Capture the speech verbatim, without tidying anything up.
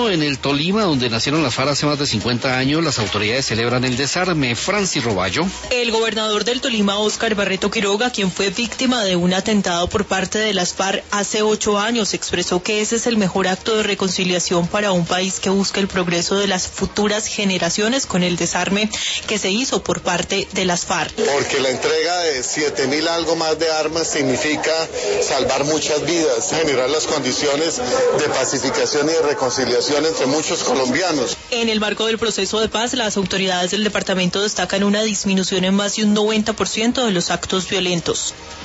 Bueno, en el Tolima, donde nacieron las FARC hace más de cincuenta años, las autoridades celebran el desarme. Francis Roballo. El gobernador del Tolima, Óscar Barreto Quiroga, quien fue víctima de un atentado por parte de las FARC hace ocho años, expresó que ese es el mejor acto de reconciliación para un país que busca el progreso de las futuras generaciones con el desarme que se hizo por parte de las FARC. Porque la entrega de siete mil algo más de armas significa salvar muchas vidas, generar las condiciones de pacificación y de reconciliación entre muchos colombianos. En el marco del proceso de paz, las autoridades del departamento destacan una disminución en más de un noventa por ciento de los actos violentos.